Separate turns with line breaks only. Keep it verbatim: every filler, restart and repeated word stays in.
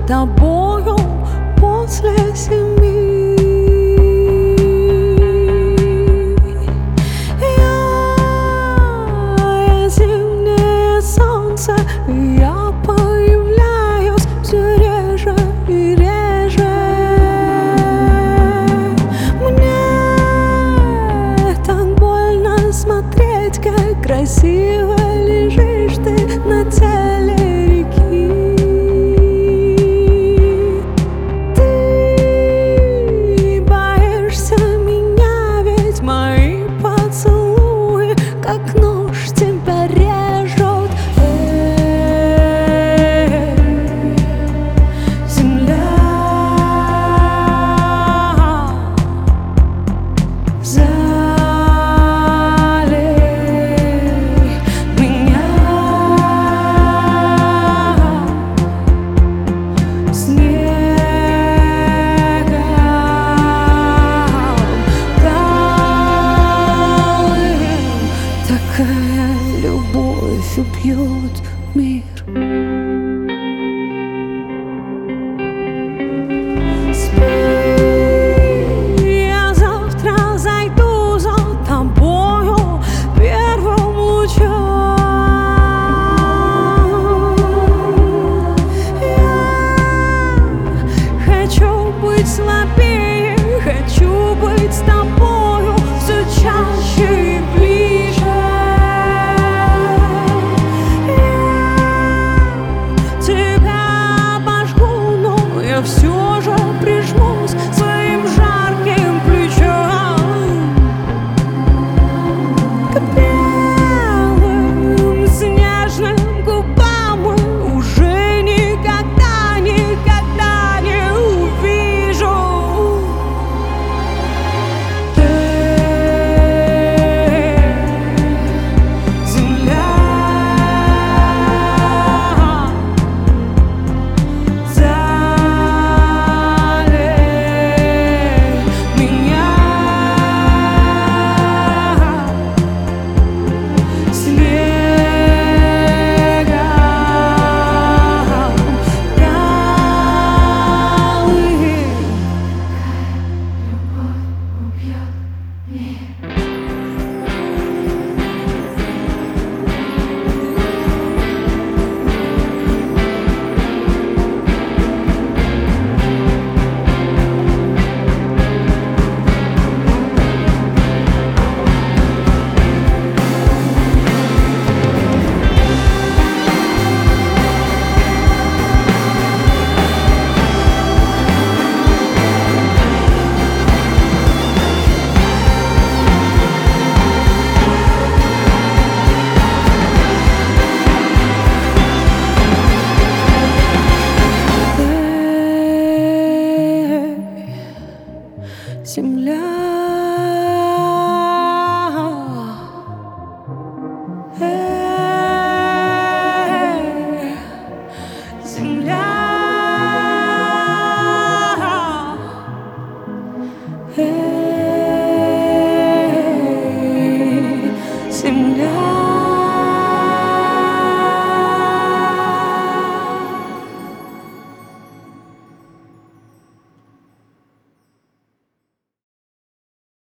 тобою после семи. Я, я зимнее солнце, я появляюсь все реже и реже. Мне так больно смотреть, как красиво лежишь ты на теле реки. Ты боишься меня, ведь мои поцелуи как нож тебя режут. Эй, земля, залей меня снегом, талым. Такая любовь убьет мир. Спи, я завтра зайду за тобою первым лучом. Я хочу быть слабее, хочу быть с тобою все чаще и ближе. Я тебя обожгу, но я все же прижмусь своим жарким плечом к белым снежным губам. Мы уже никогда, никогда не увижу. Эй, земля, залей меня снегом, талым. Любовь убьет мир. Земля, эй, земля.